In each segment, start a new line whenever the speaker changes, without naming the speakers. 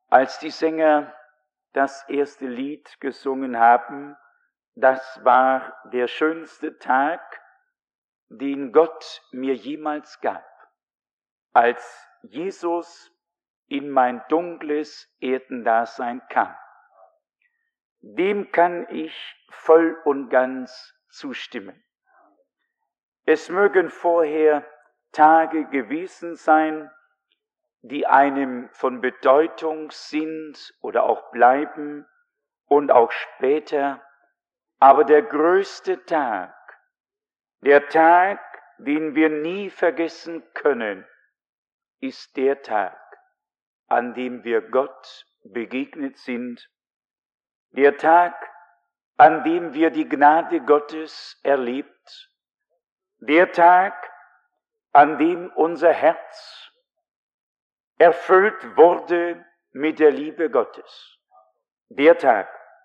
Als die Sänger das erste Lied gesungen haben, das war der schönste Tag, den Gott mir jemals gab, als Jesus in mein dunkles Erdendasein kam. Dem kann ich voll und ganz zustimmen. Es mögen vorher Tage gewesen sein, die einem von Bedeutung sind oder auch bleiben und auch später, aber der größte Tag, der Tag, den wir nie vergessen können, ist der Tag, an dem wir Gott begegnet sind, der Tag, an dem wir die Gnade Gottes erlebt, der Tag, an dem unser Herz erfüllt wurde mit der Liebe Gottes, der Tag,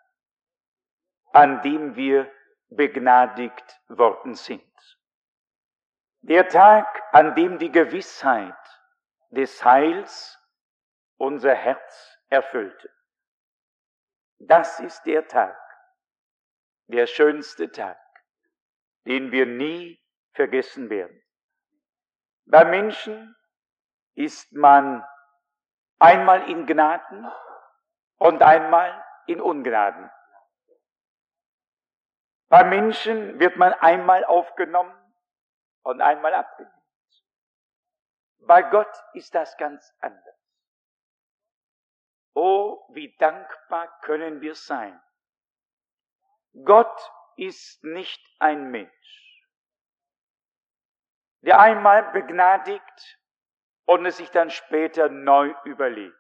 an dem wir begnadigt worden sind, der Tag, an dem die Gewissheit des Heils unser Herz erfüllte. Das ist der Tag, der schönste Tag, den wir nie vergessen werden. Bei Menschen ist man einmal in Gnaden und einmal in Ungnaden. Bei Menschen wird man einmal aufgenommen und einmal abgelehnt. Bei Gott ist das ganz anders. Oh, wie dankbar können wir sein. Gott ist nicht ein Mensch, der einmal begnadigt und es sich dann später neu überlegt.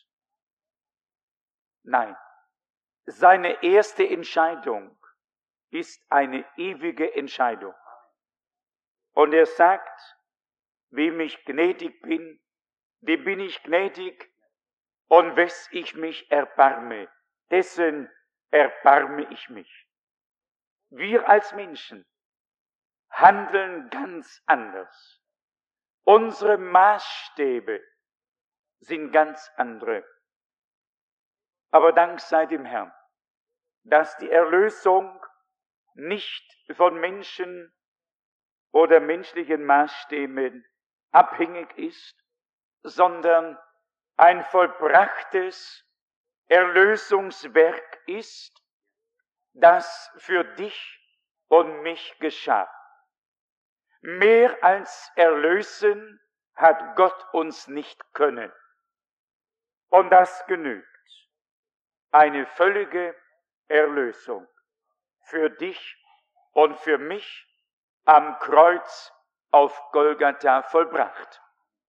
Nein, seine erste Entscheidung ist eine ewige Entscheidung. Und er sagt, wem ich gnädig bin, dem bin ich gnädig, und wes ich mich erbarme, dessen erbarme ich mich. Wir als Menschen handeln ganz anders. Unsere Maßstäbe sind ganz andere. Aber Dank sei dem Herrn, dass die Erlösung nicht von Menschen oder menschlichen Maßstäben abhängig ist, sondern ein vollbrachtes Erlösungswerk ist, das für dich und mich geschah. Mehr als erlösen hat Gott uns nicht können. Und das genügt. Eine völlige Erlösung für dich und für mich am Kreuz auf Golgatha vollbracht.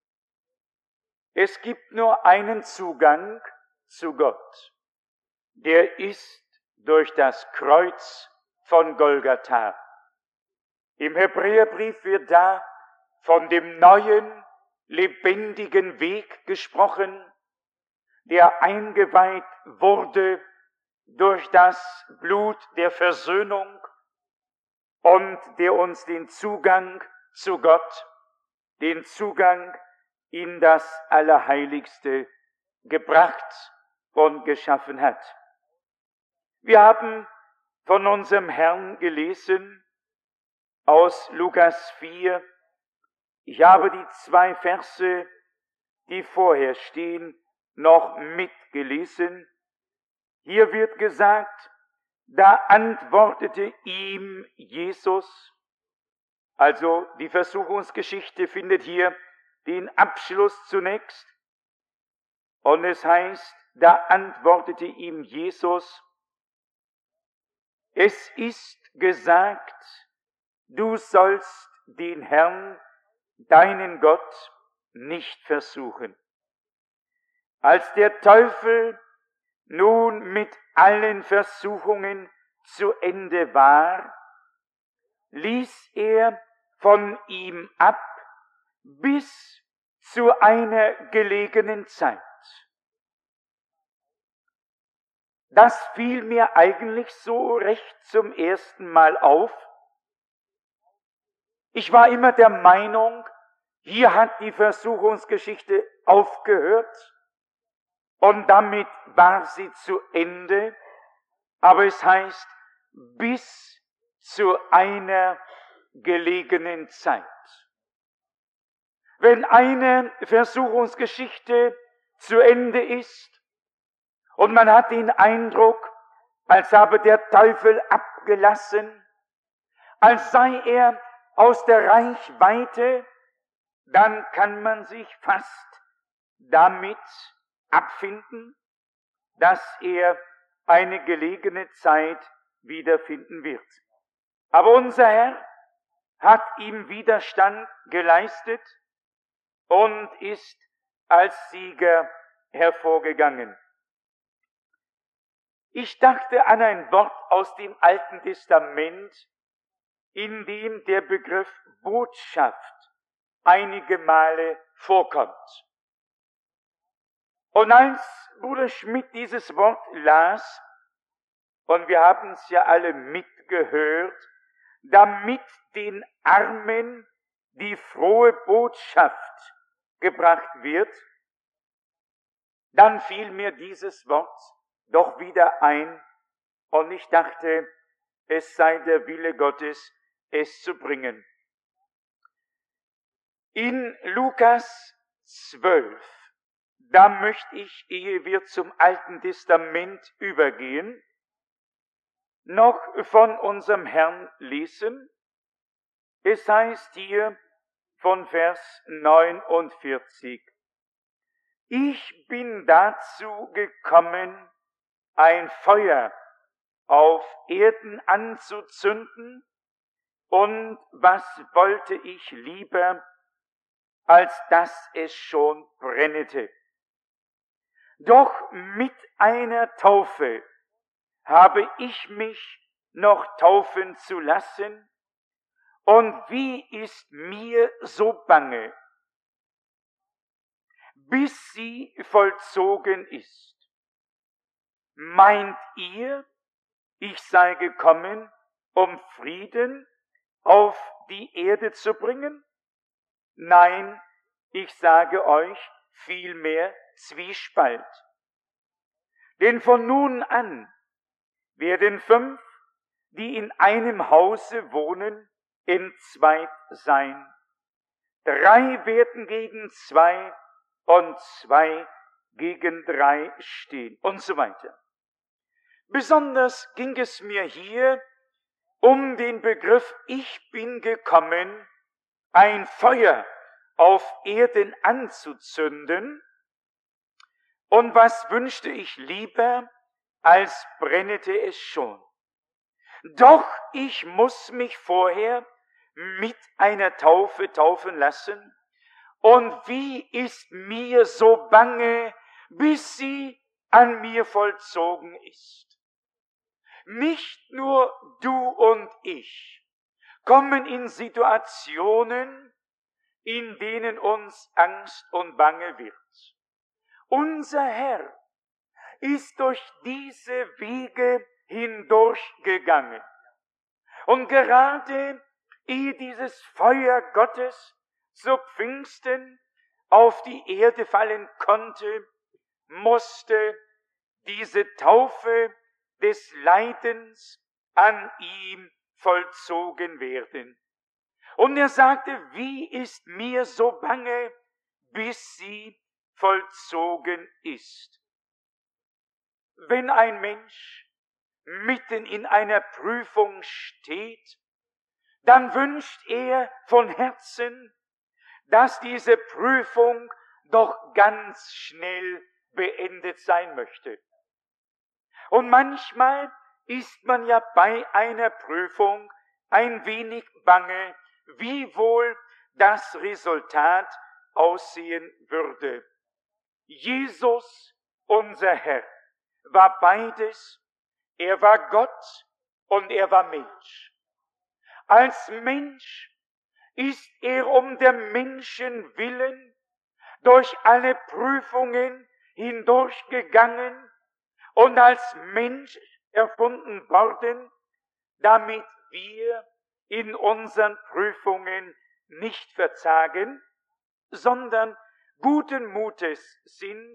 Es gibt nur einen Zugang zu Gott. Der ist durch das Kreuz von Golgatha. Im Hebräerbrief wird da von dem neuen, lebendigen Weg gesprochen, der eingeweiht wurde durch das Blut der Versöhnung und der uns den Zugang zu Gott, den Zugang in das Allerheiligste gebracht und geschaffen hat. Wir haben von unserem Herrn gelesen aus Lukas 4. Ich habe die 2 Verse, die vorher stehen, noch mitgelesen. Hier wird gesagt, da antwortete ihm Jesus, also die Versuchungsgeschichte findet hier den Abschluss zunächst. Und es heißt, da antwortete ihm Jesus, es ist gesagt, du sollst den Herrn, deinen Gott, nicht versuchen. Als der Teufel nun mit allen Versuchungen zu Ende war, ließ er von ihm ab bis zu einer gelegenen Zeit. Das fiel mir eigentlich so recht zum ersten Mal auf. Ich war immer der Meinung, hier hat die Versuchungsgeschichte aufgehört und damit war sie zu Ende, aber es heißt, bis zu einer gelegenen Zeit. Wenn eine Versuchungsgeschichte zu Ende ist und man hat den Eindruck, als habe der Teufel abgelassen, als sei er aus der Reichweite, dann kann man sich fast damit abfinden, dass er eine gelegene Zeit wiederfinden wird. Aber unser Herr hat ihm Widerstand geleistet und ist als Sieger hervorgegangen. Ich dachte an ein Wort aus dem Alten Testament, in dem der Begriff Botschaft einige Male vorkommt. Und als Bruder Schmidt dieses Wort las, und wir haben es ja alle mitgehört, damit den Armen die frohe Botschaft gebracht wird, dann fiel mir dieses Wort doch wieder ein und ich dachte, es sei der Wille Gottes, es zu bringen. In Lukas 12, da möchte ich, ehe wir zum Alten Testament übergehen, noch von unserem Herrn lesen. Es heißt hier von Vers 49, ich bin dazu gekommen, ein Feuer auf Erden anzuzünden, und was wollte ich lieber, als dass es schon brennete. Doch mit einer Taufe habe ich mich noch taufen zu lassen, und wie ist mir so bange, bis sie vollzogen ist. Meint ihr, ich sei gekommen, um Frieden auf die Erde zu bringen? Nein, ich sage euch vielmehr Zwiespalt. Denn von nun an werden 5, die in einem Hause wohnen, entzweit sein. 3 werden gegen 2 und 2 gegen 3 stehen und so weiter. Besonders ging es mir hier um den Begriff, ich bin gekommen, ein Feuer auf Erden anzuzünden. Und was wünschte ich lieber, als brennete es schon. Doch ich muss mich vorher mit einer Taufe taufen lassen. Und wie ist mir so bange, bis sie an mir vollzogen ist. Nicht nur du und ich kommen in Situationen, in denen uns Angst und Bange wird. Unser Herr ist durch diese Wege hindurchgegangen. Und gerade ehe dieses Feuer Gottes zu Pfingsten auf die Erde fallen konnte, musste diese Taufe des Leidens an ihm vollzogen werden. Und er sagte, wie ist mir so bange, bis sie vollzogen ist. Wenn ein Mensch mitten in einer Prüfung steht, dann wünscht er von Herzen, dass diese Prüfung doch ganz schnell beendet sein möchte. Und manchmal ist man ja bei einer Prüfung ein wenig bange, wie wohl das Resultat aussehen würde. Jesus, unser Herr, war beides. Er war Gott und er war Mensch. Als Mensch ist er um der Menschen willen durch alle Prüfungen hindurchgegangen und als Mensch erfunden worden, damit wir in unseren Prüfungen nicht verzagen, sondern guten Mutes sind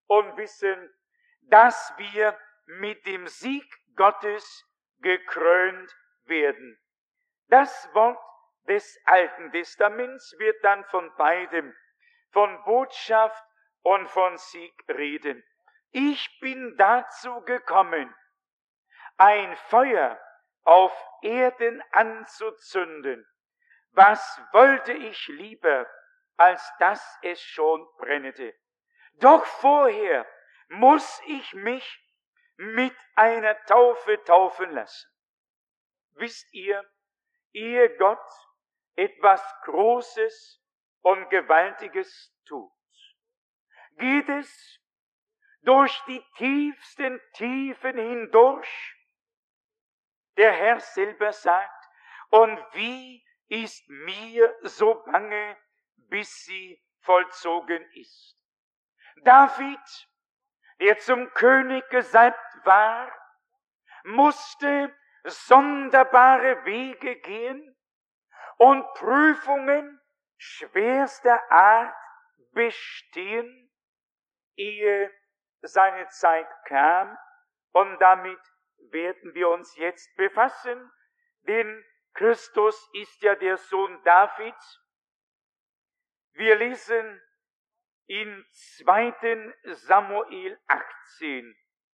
und wissen, dass wir mit dem Sieg Gottes gekrönt werden. Das Wort des Alten Testaments wird dann von beidem, von Botschaft und von Sieg reden. Ich bin dazu gekommen, ein Feuer auf Erden anzuzünden. Was wollte ich lieber, als dass es schon brennete? Doch vorher muss ich mich mit einer Taufe taufen lassen. Wisst ihr, ehe Gott etwas Großes und Gewaltiges tut, geht es durch die tiefsten Tiefen hindurch. Der Herr selber sagt, und wie ist mir so bange, bis sie vollzogen ist. David, der zum König gesalbt war, musste sonderbare Wege gehen und Prüfungen schwerster Art bestehen, ehe seine Zeit kam. Und damit werden wir uns jetzt befassen, denn Christus ist ja der Sohn Davids. Wir lesen in 2. Samuel 18.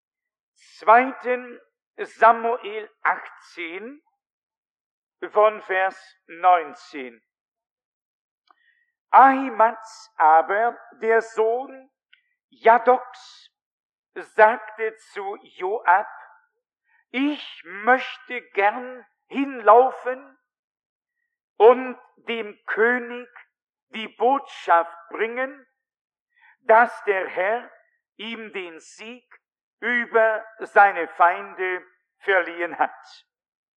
2. Samuel 18 von Vers 19. Ahimaaz aber, der Sohn Jadoks, sagte zu Joab, ich möchte gern hinlaufen und dem König die Botschaft bringen, dass der Herr ihm den Sieg über seine Feinde verliehen hat.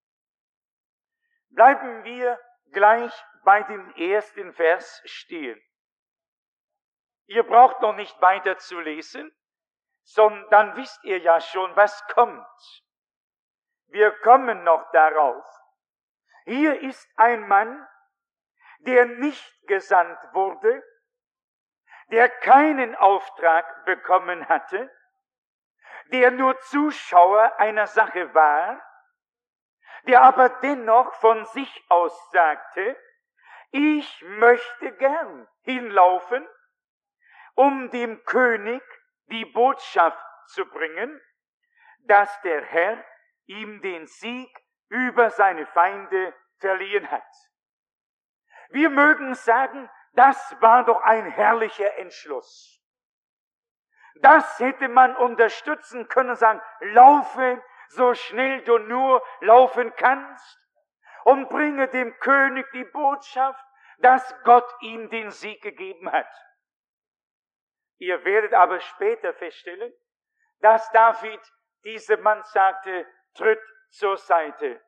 Bleiben wir gleich bei dem ersten Vers stehen. Ihr braucht noch nicht weiter zu lesen, sondern dann wisst ihr ja schon, was kommt. Wir kommen noch darauf. Hier ist ein Mann, der nicht gesandt wurde, der keinen Auftrag bekommen hatte, der nur Zuschauer einer Sache war, der aber dennoch von sich aus sagte, ich möchte gern hinlaufen, um dem König die Botschaft zu bringen, dass der Herr ihm den Sieg über seine Feinde verliehen hat. Wir mögen sagen, das war doch ein herrlicher Entschluss. Das hätte man unterstützen können, sagen, laufe so schnell du nur laufen kannst und bringe dem König die Botschaft, dass Gott ihm den Sieg gegeben hat. Ihr werdet aber später feststellen, dass David diesem Mann sagte, tritt zur Seite.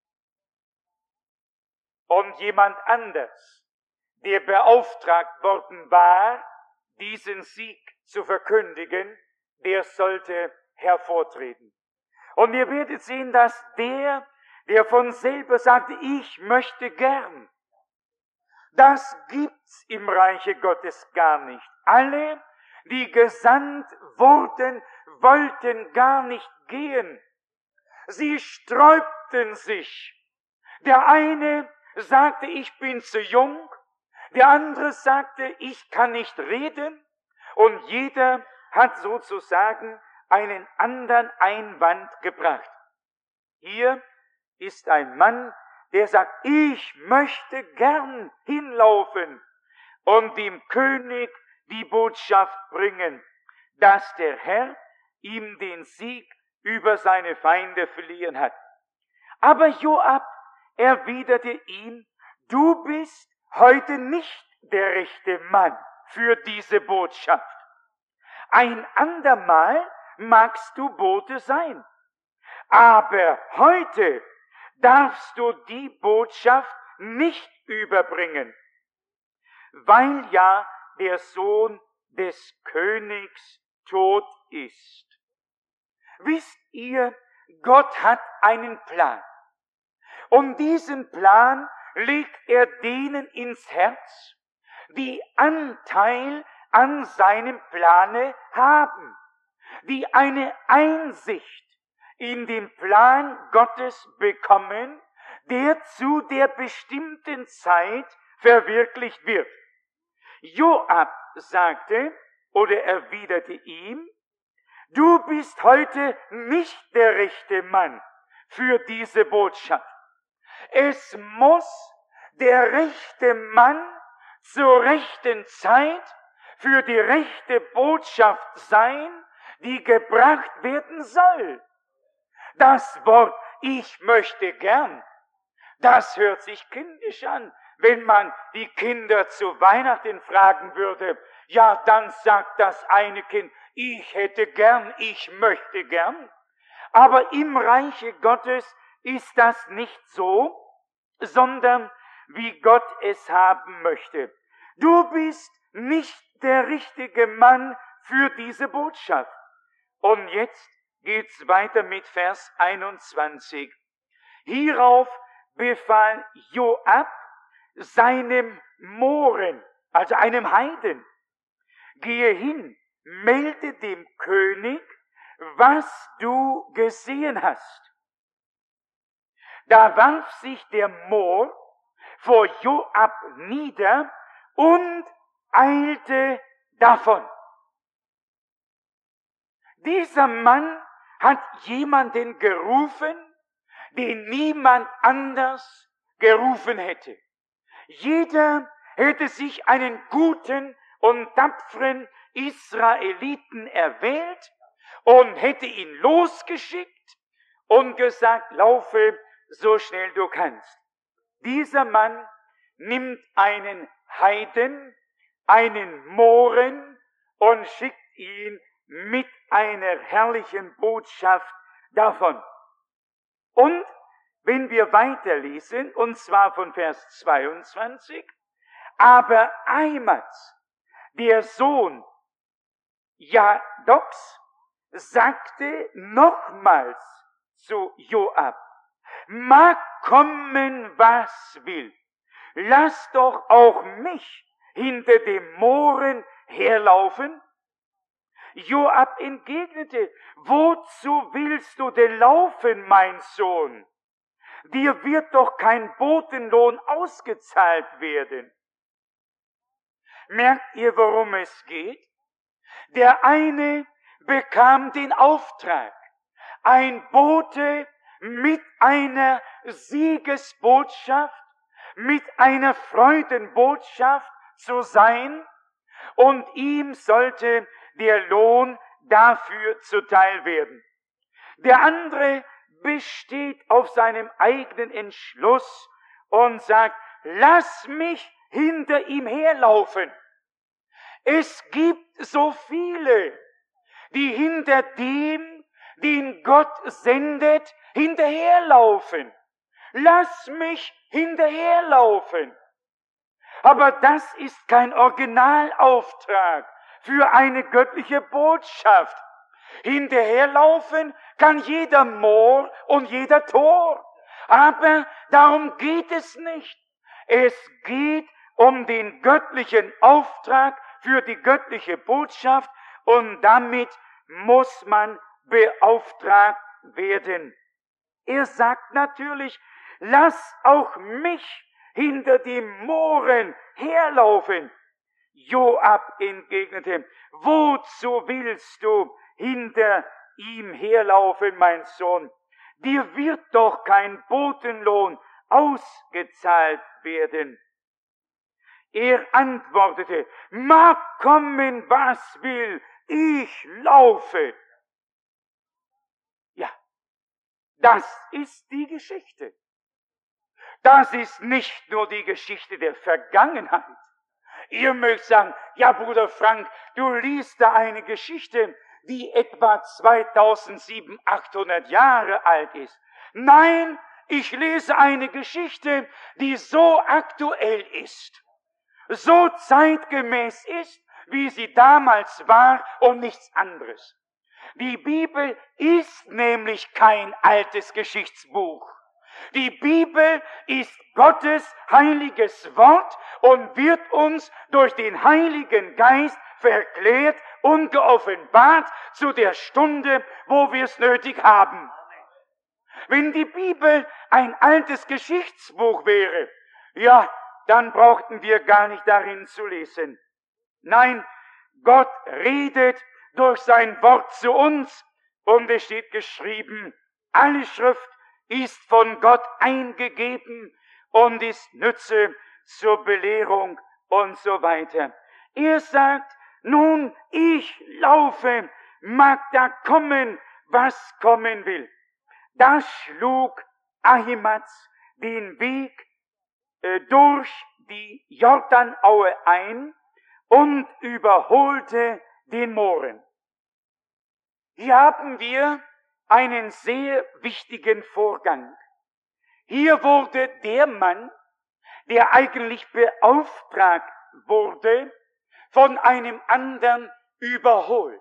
Und jemand anders, der beauftragt worden war, diesen Sieg zu verkündigen, der sollte hervortreten. Und ihr werdet sehen, dass der von selber sagte, ich möchte gern. Das gibt's im Reiche Gottes gar nicht. Alle, die gesandt wurden, wollten gar nicht gehen. Sie sträubten sich. Der eine sagte, ich bin zu jung. Der andere sagte, ich kann nicht reden. Und jeder hat sozusagen einen anderen Einwand gebracht. Hier ist ein Mann, der sagt, ich möchte gern hinlaufen und dem König die Botschaft bringen, dass der Herr ihm den Sieg über seine Feinde verliehen hat. Aber Joab erwiderte ihm, du bist heute nicht der rechte Mann für diese Botschaft. Ein andermal magst du Bote sein, aber heute darfst du die Botschaft nicht überbringen, weil ja der Sohn des Königs tot ist. Wisst ihr, Gott hat einen Plan. Und diesen Plan legt er denen ins Herz, die Anteil an seinem Plane haben, die eine Einsicht in den Plan Gottes bekommen, der zu der bestimmten Zeit verwirklicht wird. Joab sagte oder erwiderte ihm: Du bist heute nicht der rechte Mann für diese Botschaft. Es muss der rechte Mann zur rechten Zeit für die rechte Botschaft sein, die gebracht werden soll. Das Wort "ich möchte gern", das hört sich kindisch an. Wenn man die Kinder zu Weihnachten fragen würde, ja, dann sagt das eine Kind: ich hätte gern, ich möchte gern. Aber im Reiche Gottes ist das nicht so, sondern wie Gott es haben möchte. Du bist nicht der richtige Mann für diese Botschaft. Und jetzt geht's weiter mit Vers 21. Hierauf befahl Joab seinem Mohren, also einem Heiden: Gehe hin, melde dem König, was du gesehen hast. Da warf sich der Mohr vor Joab nieder und eilte davon. Dieser Mann hat jemanden gerufen, den niemand anders gerufen hätte. Jeder hätte sich einen guten und tapferen Israeliten erwählt und hätte ihn losgeschickt und gesagt: Laufe so schnell du kannst. Dieser Mann nimmt einen Heiden, einen Mohren, und schickt ihn mit einer herrlichen Botschaft davon. Und wenn wir weiterlesen, und zwar von Vers 22, aber Ahimaaz, der Sohn Jadocks, sagte nochmals zu Joab: Mag kommen, was will, lass doch auch mich hinter dem Mohren herlaufen. Joab entgegnete: Wozu willst du denn laufen, mein Sohn? Dir wird doch kein Botenlohn ausgezahlt werden. Merkt ihr, worum es geht? Der eine bekam den Auftrag, ein Bote mit einer Siegesbotschaft, mit einer Freudenbotschaft zu sein, und ihm sollte der Lohn dafür zuteil werden. Der andere besteht auf seinem eigenen Entschluss und sagt: Lass mich hinter ihm herlaufen. Es gibt so viele, die hinter dem, den Gott sendet, hinterherlaufen. Lass mich hinterherlaufen. Aber das ist kein Originalauftrag für eine göttliche Botschaft. Hinterherlaufen kann jeder Mohr und jeder Tor. Aber darum geht es nicht. Es geht um den göttlichen Auftrag für die göttliche Botschaft, und damit muss man beauftragt werden. Er sagt natürlich: Lass auch mich hinter dem Mohren herlaufen. Joab entgegnete: Wozu willst du hinter ihm herlaufen, mein Sohn? Dir wird doch kein Botenlohn ausgezahlt werden. Er antwortete: Mag kommen, was will, ich laufe. Ja, das ist die Geschichte. Das ist nicht nur die Geschichte der Vergangenheit. Ihr mögt sagen: Ja, Bruder Frank, du liest da eine Geschichte, die etwa 2700-800 Jahre alt ist. Nein, ich lese eine Geschichte, die so aktuell ist, so zeitgemäß ist, wie sie damals war, und nichts anderes. Die Bibel ist nämlich kein altes Geschichtsbuch. Die Bibel ist Gottes heiliges Wort und wird uns durch den Heiligen Geist verklärt und geoffenbart zu der Stunde, wo wir es nötig haben. Wenn die Bibel ein altes Geschichtsbuch wäre, ja, dann brauchten wir gar nicht darin zu lesen. Nein, Gott redet durch sein Wort zu uns und es steht geschrieben, alle Schrift ist von Gott eingegeben und ist Nütze zur Belehrung und so weiter. Er sagt, nun, ich laufe, mag da kommen, was kommen will. Da schlug Ahimaaz den Weg durch die Jordanaue ein und überholte den Mohren. Hier haben wir einen sehr wichtigen Vorgang. Hier wurde der Mann, der eigentlich beauftragt wurde, von einem anderen überholt.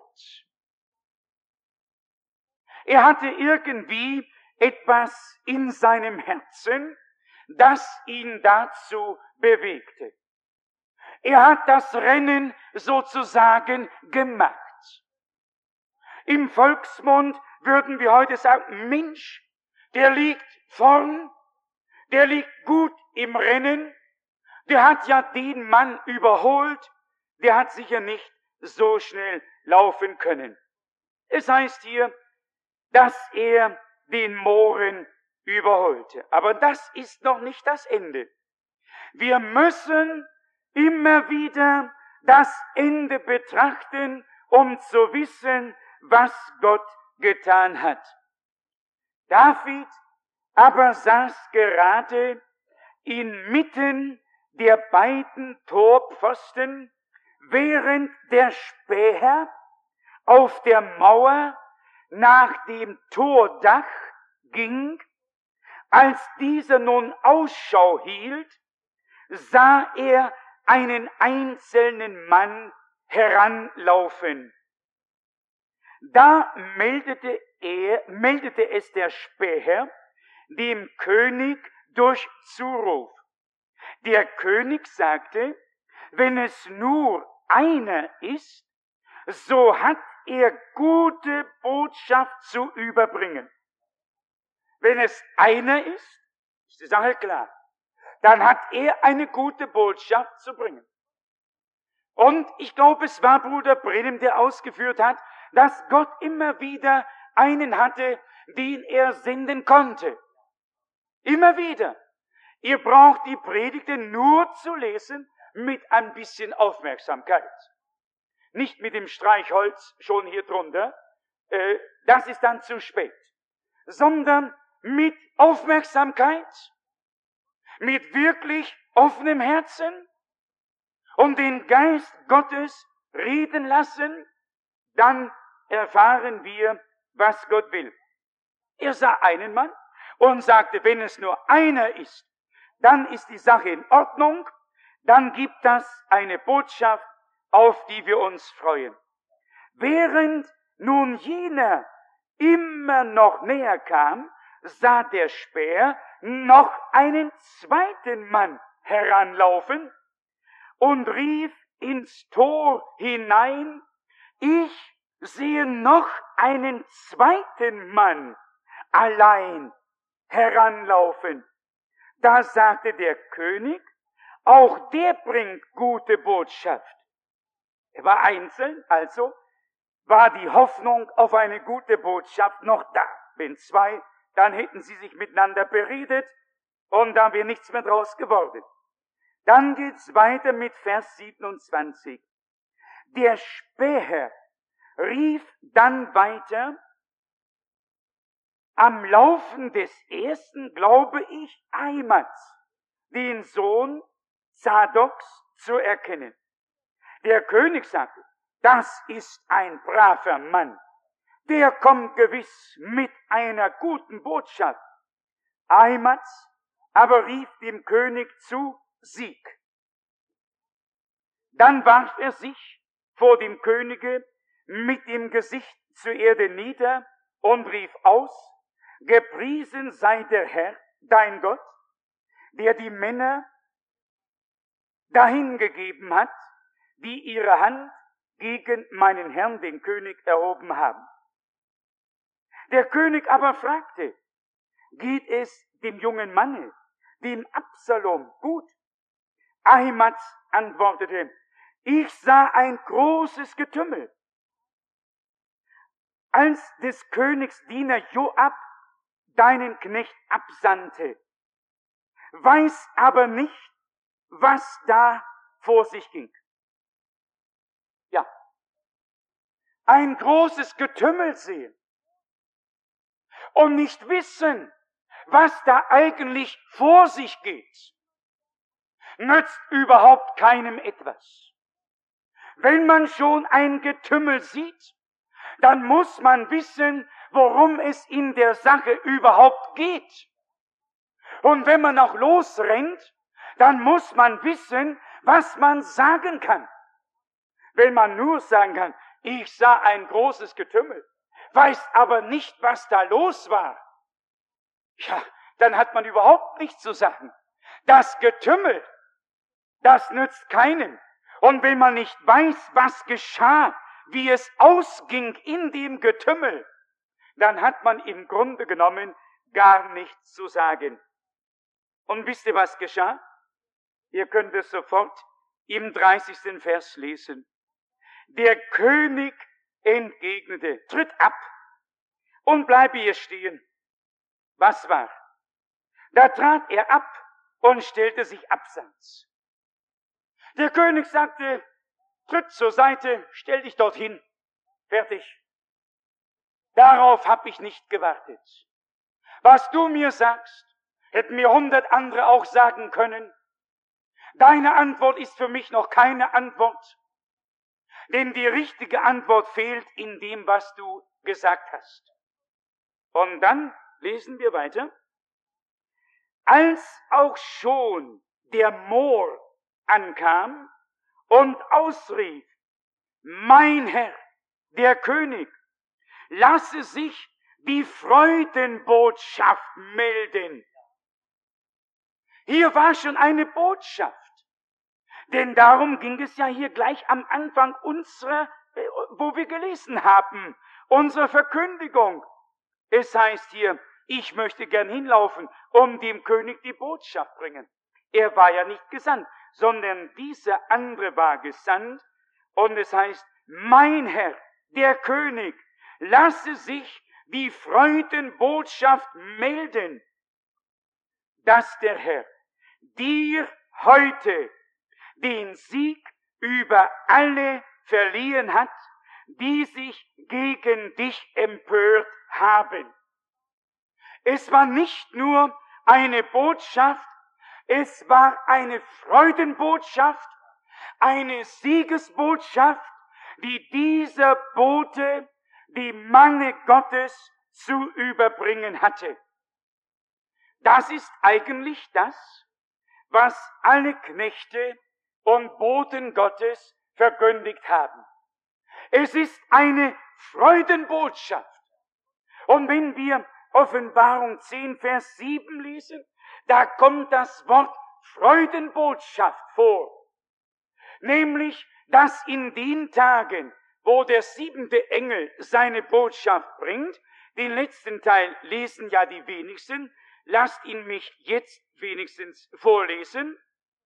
Er hatte irgendwie etwas in seinem Herzen, das ihn dazu bewegte. Er hat das Rennen sozusagen gemacht. Im Volksmund würden wir heute sagen, Mensch, der liegt vorn, der liegt gut im Rennen, der hat ja den Mann überholt, der hat sicher nicht so schnell laufen können. Es heißt hier, dass er den Mohren überholte. Aber das ist noch nicht das Ende. Wir müssen immer wieder das Ende betrachten, um zu wissen, was Gott getan hat. David aber saß gerade inmitten der beiden Torpfosten, während der Späher auf der Mauer nach dem Tordach ging. Als dieser nun Ausschau hielt, sah er einen einzelnen Mann heranlaufen. Da meldete es der Späher dem König durch Zuruf. Der König sagte, wenn es nur einer ist, so hat er gute Botschaft zu überbringen. Wenn es einer ist die Sache klar. Dann hat er eine gute Botschaft zu bringen. Und ich glaube, es war Bruder Brenhem, der ausgeführt hat, dass Gott immer wieder einen hatte, den er senden konnte. Immer wieder. Ihr braucht die Predigten nur zu lesen mit ein bisschen Aufmerksamkeit. Nicht mit dem Streichholz schon hier drunter, das ist dann zu spät. Sondern mit Aufmerksamkeit, mit wirklich offenem Herzen und den Geist Gottes reden lassen, dann erfahren wir, was Gott will. Er sah einen Mann und sagte, wenn es nur einer ist, dann ist die Sache in Ordnung, dann gibt das eine Botschaft, auf die wir uns freuen. Während nun jener immer noch näher kam, sah der Späher noch einen zweiten Mann heranlaufen und rief ins Tor hinein, ich sehe noch einen zweiten Mann allein heranlaufen. Da sagte der König, auch der bringt gute Botschaft. Er war einzeln, also war die Hoffnung auf eine gute Botschaft noch da. Wenn zwei, dann hätten sie sich miteinander beredet und da wäre nichts mehr draus geworden. Dann geht's weiter mit Vers 27. Der Späher rief dann weiter, am Laufen des ersten glaube ich Ahimaaz, den Sohn Zadoks, zu erkennen. Der König sagte, das ist ein braver Mann, der kommt gewiss mit einer guten Botschaft. Ahimaaz aber rief dem König zu, Sieg. Dann warf er sich vor dem Könige mit dem Gesicht zur Erde nieder und rief aus, gepriesen sei der Herr, dein Gott, der die Männer dahingegeben hat, die ihre Hand gegen meinen Herrn, den König, erhoben haben. Der König aber fragte, geht es dem jungen Manne, dem Absalom, gut? Ahimaaz antwortete, ich sah ein großes Getümmel, als des Königs Diener Joab deinen Knecht absandte, weiß aber nicht, was da vor sich ging. Ja, ein großes Getümmel sehen und nicht wissen, was da eigentlich vor sich geht, nützt überhaupt keinem etwas. Wenn man schon ein Getümmel sieht, dann muss man wissen, worum es in der Sache überhaupt geht. Und wenn man auch losrennt, dann muss man wissen, was man sagen kann. Wenn man nur sagen kann, ich sah ein großes Getümmel, weiß aber nicht, was da los war, ja, dann hat man überhaupt nichts zu sagen. Das Getümmel, das nützt keinem. Und wenn man nicht weiß, was geschah, wie es ausging in dem Getümmel, dann hat man im Grunde genommen gar nichts zu sagen. Und wisst ihr, was geschah? Ihr könnt es sofort im 30. Vers lesen. Der König entgegnete, tritt ab und bleibe hier stehen. Was war? Da trat er ab und stellte sich abseits. Der König sagte, tritt zur Seite, stell dich dorthin. Fertig. Darauf habe ich nicht gewartet. Was du mir sagst, hätten mir 100 andere auch sagen können. Deine Antwort ist für mich noch keine Antwort, denn die richtige Antwort fehlt in dem, was du gesagt hast. Und dann lesen wir weiter. Als auch schon der Mohr ankam und ausrief, mein Herr, der König, lasse sich die Freudenbotschaft melden. Hier war schon eine Botschaft, denn darum ging es ja hier gleich am Anfang unserer, wo wir gelesen haben, unserer Verkündigung. Es heißt hier, ich möchte gern hinlaufen, um dem König die Botschaft bringen. Er war ja nicht gesandt, sondern dieser andere war gesandt. Und es heißt, mein Herr, der König, lasse sich die Freudenbotschaft melden, dass der Herr dir heute den Sieg über alle verliehen hat, die sich gegen dich empört haben. Es war nicht nur eine Botschaft, es war eine Freudenbotschaft, eine Siegesbotschaft, die dieser Bote dem Manne Gottes zu überbringen hatte. Das ist eigentlich das, was alle Knechte und Boten Gottes verkündigt haben. Es ist eine Freudenbotschaft. Und wenn wir Offenbarung 10, Vers 7 lesen, da kommt das Wort Freudenbotschaft vor. Nämlich, dass in den Tagen, wo der 7. Engel seine Botschaft bringt, den letzten Teil lesen ja die wenigsten, lasst ihn mich jetzt wenigstens vorlesen.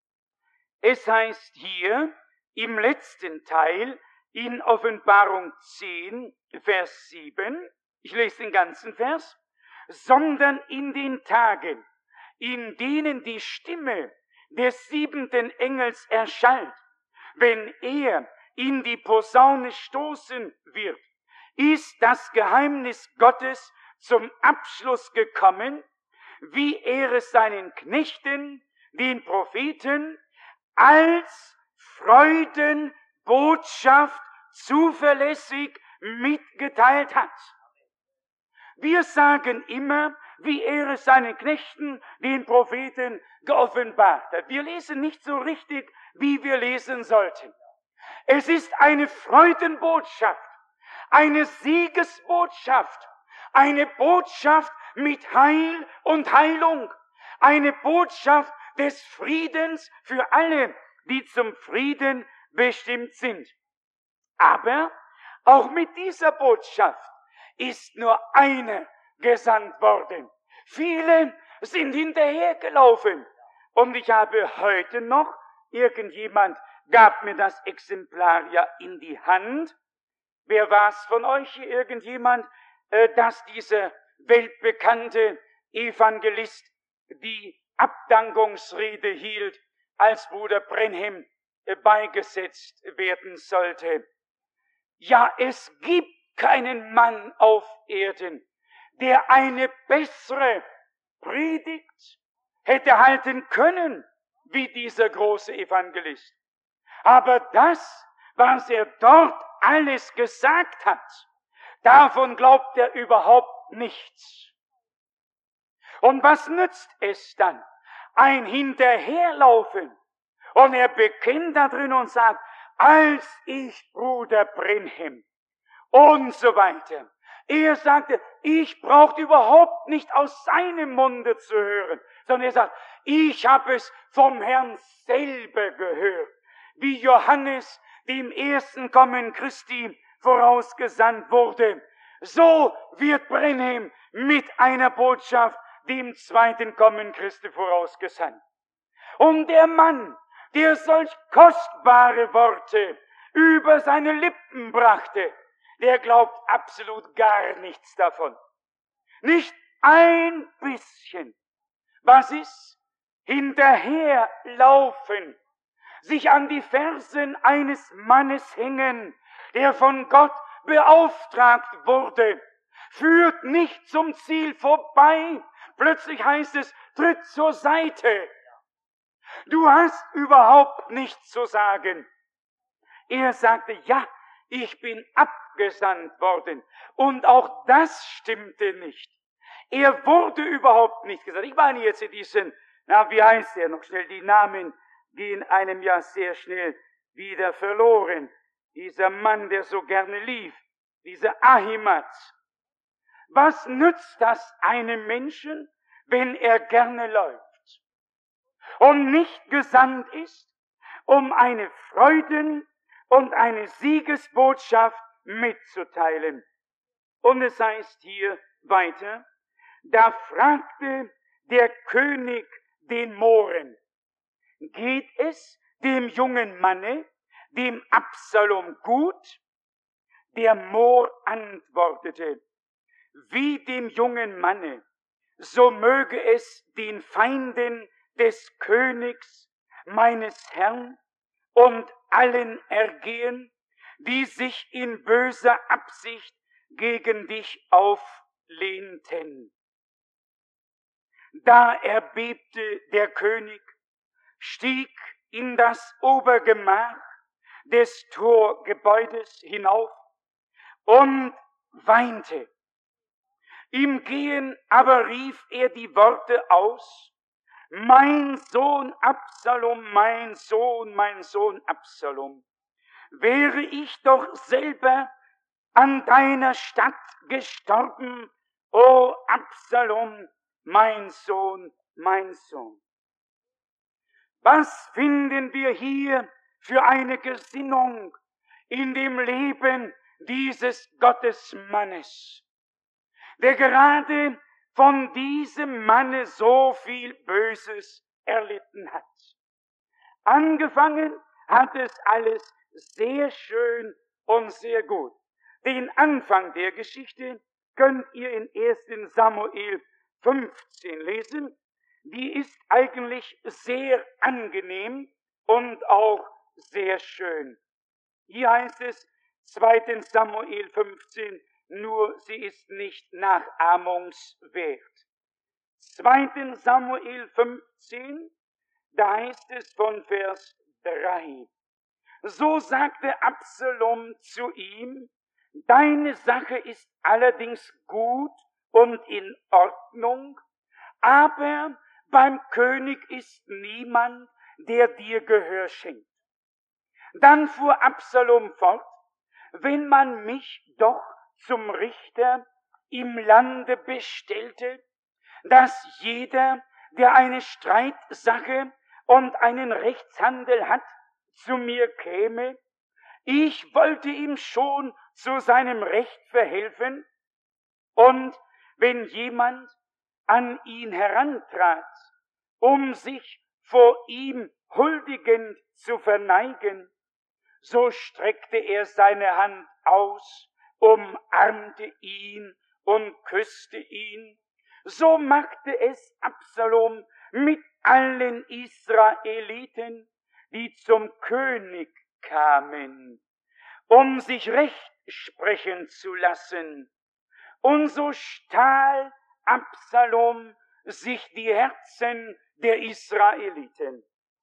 Es heißt hier im letzten Teil in Offenbarung 10, Vers 7, ich lese den ganzen Vers, sondern in den Tagen, in denen die Stimme des 7. Engels erschallt, wenn er in die Posaune stoßen wird, ist das Geheimnis Gottes zum Abschluss gekommen, wie er es seinen Knechten, den Propheten, als Freudenbotschaft zuverlässig mitgeteilt hat. Wir sagen immer, wie er es seinen Knechten, den Propheten, geoffenbart hat. Wir lesen nicht so richtig, wie wir lesen sollten. Es ist eine Freudenbotschaft, eine Siegesbotschaft, eine Botschaft mit Heil und Heilung, eine Botschaft des Friedens für alle, die zum Frieden bestimmt sind. Aber auch mit dieser Botschaft ist nur einer gesandt worden. Viele sind hinterhergelaufen. Und ich habe heute noch, irgendjemand gab mir das Exemplar ja in die Hand. Wer war es von euch hier? Irgendjemand, dass dieser weltbekannte Evangelist die Abdankungsrede hielt, als Bruder Branham beigesetzt werden sollte. Ja, es gibt keinen Mann auf Erden, der eine bessere Predigt hätte halten können wie dieser große Evangelist. Aber das, was er dort alles gesagt hat, davon glaubt er überhaupt nichts. Und was nützt es dann? Ein Hinterherlaufen. Und er bekennt da drin und sagt, als ich Bruder Branham und so weiter. Er sagte, ich brauchte überhaupt nicht aus seinem Munde zu hören, sondern er sagt, ich habe es vom Herrn selber gehört, wie Johannes dem ersten Kommen Christi vorausgesandt wurde. So wird Branham mit einer Botschaft dem zweiten Kommen Christi vorausgesandt. Und der Mann, der solch kostbare Worte über seine Lippen brachte, der glaubt absolut gar nichts davon. Nicht ein bisschen. Was ist? Hinterherlaufen, sich an die Fersen eines Mannes hängen, der von Gott beauftragt wurde, führt nicht zum Ziel vorbei. Plötzlich heißt es, tritt zur Seite. Du hast überhaupt nichts zu sagen. Er sagte, ja, ich bin abgesandt worden. Und auch das stimmte nicht. Er wurde überhaupt nicht gesandt. Ich meine jetzt in diesen, wie heißt er noch schnell, die Namen gehen einem ja sehr schnell wieder verloren. Dieser Mann, der so gerne lief, dieser Ahimaaz. Was nützt das einem Menschen, wenn er gerne läuft und nicht gesandt ist, um eine Freuden- und eine Siegesbotschaft mitzuteilen? Und es heißt hier weiter, da fragte der König den Mohren, geht es dem jungen Manne, dem Absalom, gut? Der Mohr antwortete, wie dem jungen Manne, so möge es den Feinden des Königs, meines Herrn, und allen ergehen, die sich in böser Absicht gegen dich auflehnten. Da erbebte der König, stieg in das Obergemach des Torgebäudes hinauf und weinte. Im Gehen aber rief er die Worte aus, mein Sohn Absalom, mein Sohn Absalom, wäre ich doch selber an deiner Stadt gestorben, o Absalom, mein Sohn, mein Sohn. Was finden wir hier für eine Gesinnung in dem Leben dieses Gottesmannes, der gerade von diesem Manne so viel Böses erlitten hat. Angefangen hat es alles sehr schön und sehr gut. Den Anfang der Geschichte könnt ihr in 1. Samuel 15 lesen. Die ist eigentlich sehr angenehm und auch sehr schön. Hier heißt es 2. Samuel 15, nur sie ist nicht nachahmungswert. 2. Samuel 15, da heißt es von Vers 3. So sagte Absalom zu ihm, deine Sache ist allerdings gut und in Ordnung, aber beim König ist niemand, der dir Gehör schenkt. Dann fuhr Absalom fort, wenn man mich doch zum Richter im Lande bestellte, dass jeder, der eine Streitsache und einen Rechtshandel hat, zu mir käme, Ich wollte ihm schon zu seinem Recht verhelfen. Und wenn jemand an ihn herantrat, um sich vor ihm huldigend zu verneigen, so streckte er seine Hand aus, umarmte ihn und küsste ihn. So machte es Absalom mit allen Israeliten, die zum König kamen, um sich Recht sprechen zu lassen. Und so stahl Absalom sich die Herzen der Israeliten.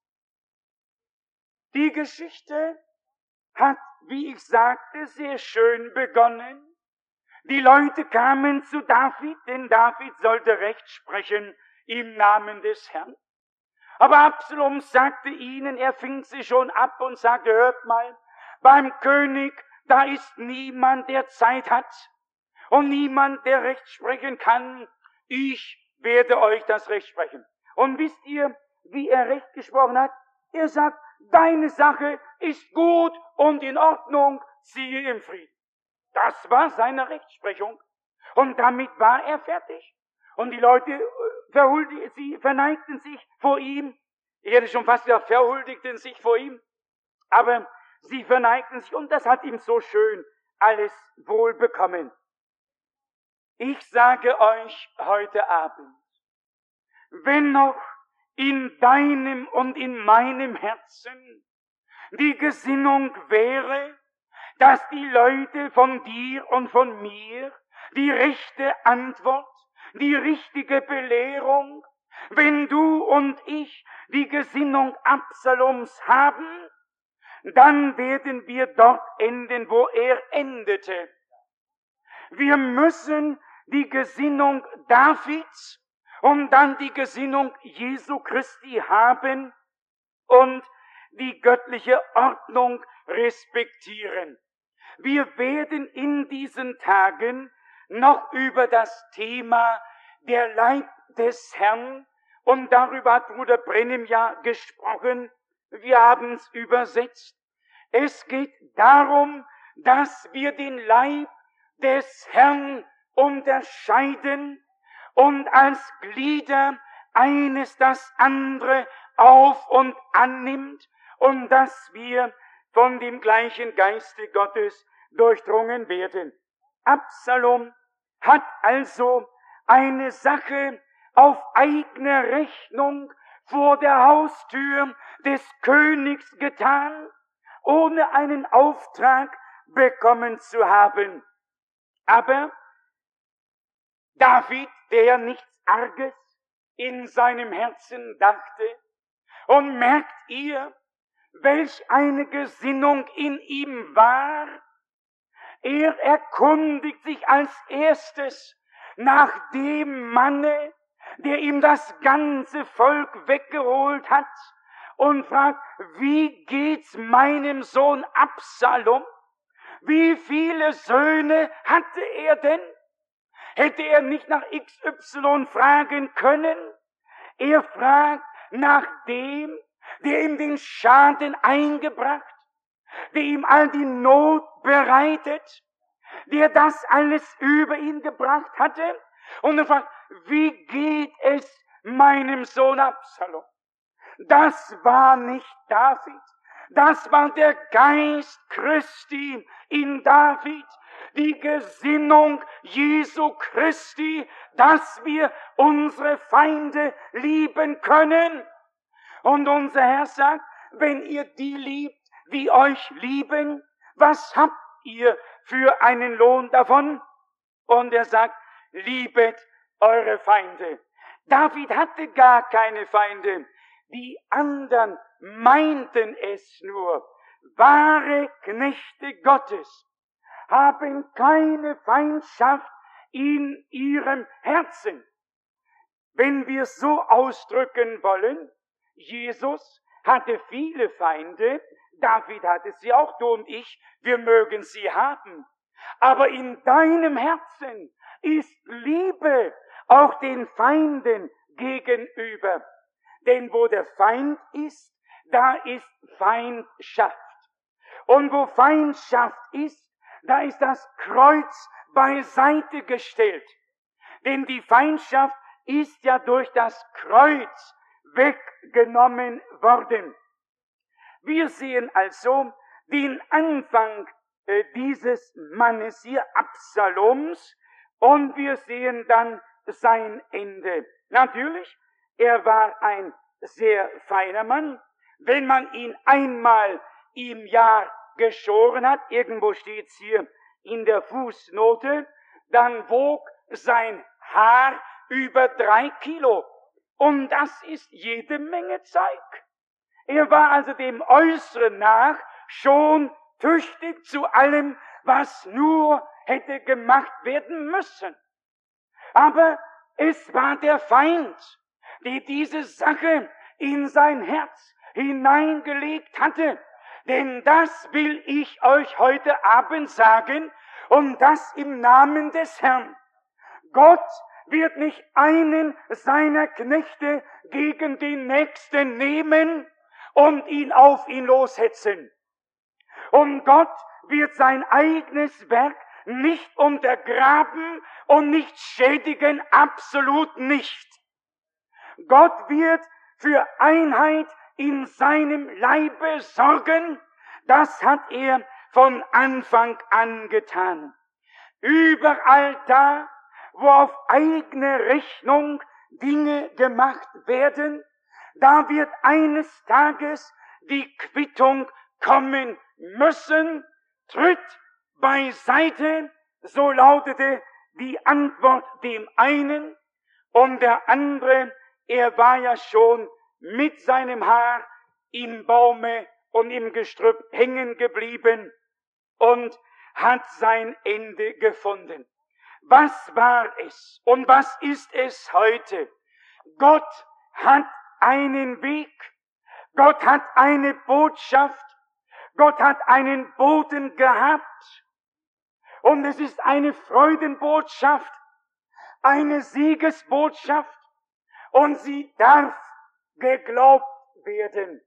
Die Geschichte hat, wie ich sagte, sehr schön begonnen. Die Leute kamen zu David, denn David sollte Recht sprechen im Namen des Herrn. Aber Absalom sagte ihnen, er fing sie schon ab und sagte, hört mal, beim König, da ist niemand, der Zeit hat und niemand, der Recht sprechen kann. Ich werde euch das Recht sprechen. Und wisst ihr, wie er Recht gesprochen hat? Er sagt, deine Sache ist gut und in Ordnung, ziehe im Frieden. Das war seine Rechtsprechung. Und damit war er fertig. Und die Leute sie verneigten sich vor ihm. Ich hätte schon fast gesagt, verhuldigten sich vor ihm. Aber sie verneigten sich und das hat ihm so schön alles wohl bekommen. Ich sage euch heute Abend, wenn noch in deinem und in meinem Herzen die Gesinnung wäre, dass die Leute von dir und von mir die rechte Antwort, die richtige Belehrung, wenn du und ich die Gesinnung Absaloms haben, dann werden wir dort enden, wo er endete. Wir müssen die Gesinnung Davids und dann die Gesinnung Jesu Christi haben und die göttliche Ordnung respektieren. Wir werden in diesen Tagen noch über das Thema der Leib des Herrn, und darüber hat Bruder Brennim ja gesprochen, wir haben es übersetzt. Es geht darum, dass wir den Leib des Herrn unterscheiden und als Glieder eines das andere auf und annimmt und dass wir von dem gleichen Geiste Gottes durchdrungen werden. Absalom hat also eine Sache auf eigene Rechnung vor der Haustür des Königs getan, ohne einen Auftrag bekommen zu haben. Aber David, der nichts Arges in seinem Herzen dachte, und merkt ihr, welch eine Gesinnung in ihm war, er erkundigt sich als erstes nach dem Manne, der ihm das ganze Volk weggeholt hat und fragt, wie geht's meinem Sohn Absalom? Wie viele Söhne hatte er denn? Hätte er nicht nach XY fragen können? Er fragt nach dem, der ihm den Schaden eingebracht, der ihm all die Not bereitet, der das alles über ihn gebracht hatte. Und er fragt, wie geht es meinem Sohn Absalom? Das war nicht David, das war der Geist Christi in David, die Gesinnung Jesu Christi, dass wir unsere Feinde lieben können. Und unser Herr sagt, wenn ihr die liebt, die euch lieben, was habt ihr für einen Lohn davon? Und er sagt, liebet eure Feinde. David hatte gar keine Feinde. Die anderen meinten es nur. Wahre Knechte Gottes haben keine Feindschaft in ihrem Herzen. Wenn wir es so ausdrücken wollen, Jesus hatte viele Feinde, David hatte sie auch, du und ich, wir mögen sie haben. Aber in deinem Herzen ist Liebe auch den Feinden gegenüber. Denn wo der Feind ist, da ist Feindschaft. Und wo Feindschaft ist, da ist das Kreuz beiseite gestellt. Denn die Feindschaft ist ja durch das Kreuz weggenommen worden. Wir sehen also den Anfang dieses Mannes hier, Absaloms, und wir sehen dann sein Ende. Natürlich, er war ein sehr feiner Mann. Wenn man ihn einmal im Jahr geschoren hat, irgendwo steht's hier in der Fußnote, dann wog sein Haar über 3 Kilo. Und das ist jede Menge Zeug. Er war also dem Äußeren nach schon tüchtig zu allem, was nur hätte gemacht werden müssen. Aber es war der Feind, der diese Sache in sein Herz hineingelegt hatte. Denn das will ich euch heute Abend sagen, und das im Namen des Herrn. Gott wird nicht einen seiner Knechte gegen den Nächsten nehmen und ihn auf ihn loshetzen. Und Gott wird sein eigenes Werk nicht untergraben und nicht schädigen, absolut nicht. Gott wird für Einheit in seinem Leibe sorgen, das hat er von Anfang an getan. Überall da, wo auf eigene Rechnung Dinge gemacht werden, da wird eines Tages die Quittung kommen müssen. Tritt beiseite, so lautete die Antwort dem einen, und der andere, er war ja schon mit seinem Haar im Baume und im Gestrüpp hängen geblieben und hat sein Ende gefunden. Was war es und was ist es heute? Gott hat einen Weg, Gott hat eine Botschaft, Gott hat einen Boten gehabt, und es ist eine Freudenbotschaft, eine Siegesbotschaft, und sie darf geglaubt werden.